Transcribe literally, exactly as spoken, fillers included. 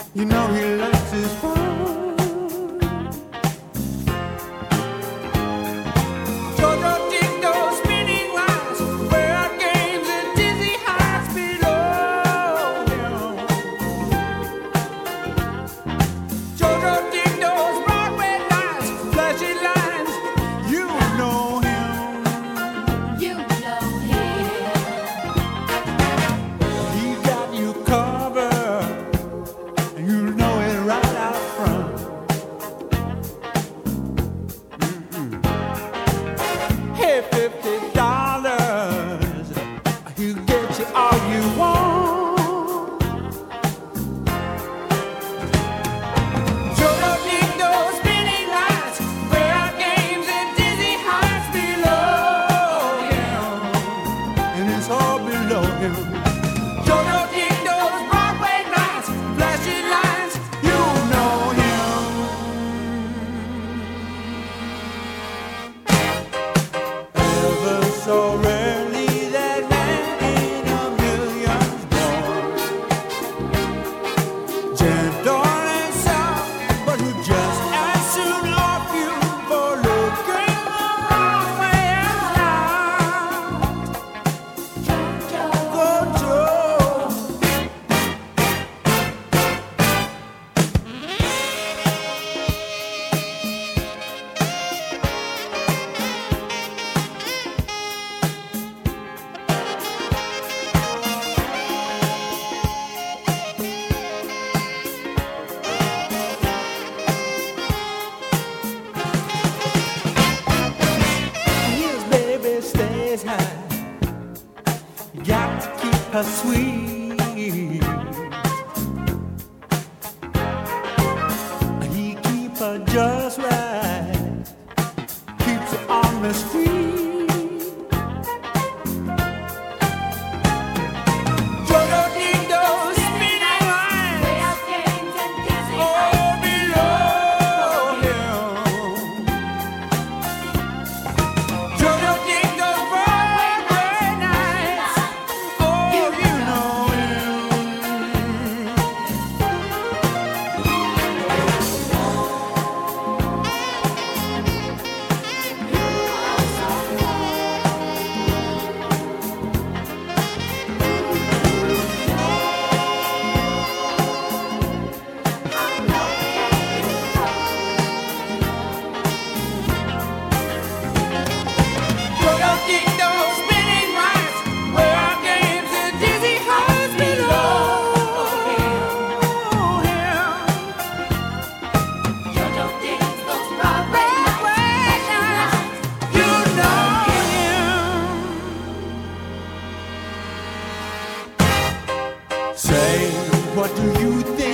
You know he likes his fun. Jojo dig those spinning lights, where our games and dizzy heights below him. Jojo dig those Broadway lights, flashy lines. You know him. You know him. He got you covered, and you know it right out front. Hey, fifty dollars, he'll get you all you want. Jojo dig those spinning lights, where our games and dizzy heights below him, and it's all below him. Jojo dig those Broadway nights, flashy lines, you know him. Ever so rarely that man in a million's born, gentle and soft, but who just as soon off you for looking the wrong way around. Go Joe. His baby stays high. Got to keep her sweet. He keep her just right. Keeps her on the street. Jojo dig those spinning lines, Way out games and dizzy all below him. Jojo dig those Broadway nights, oh, you know him. Jojo dig those spinning lights, where our games and dizzy heights below him. Jojo digs those Broadway nights, You know him. Say, what do you think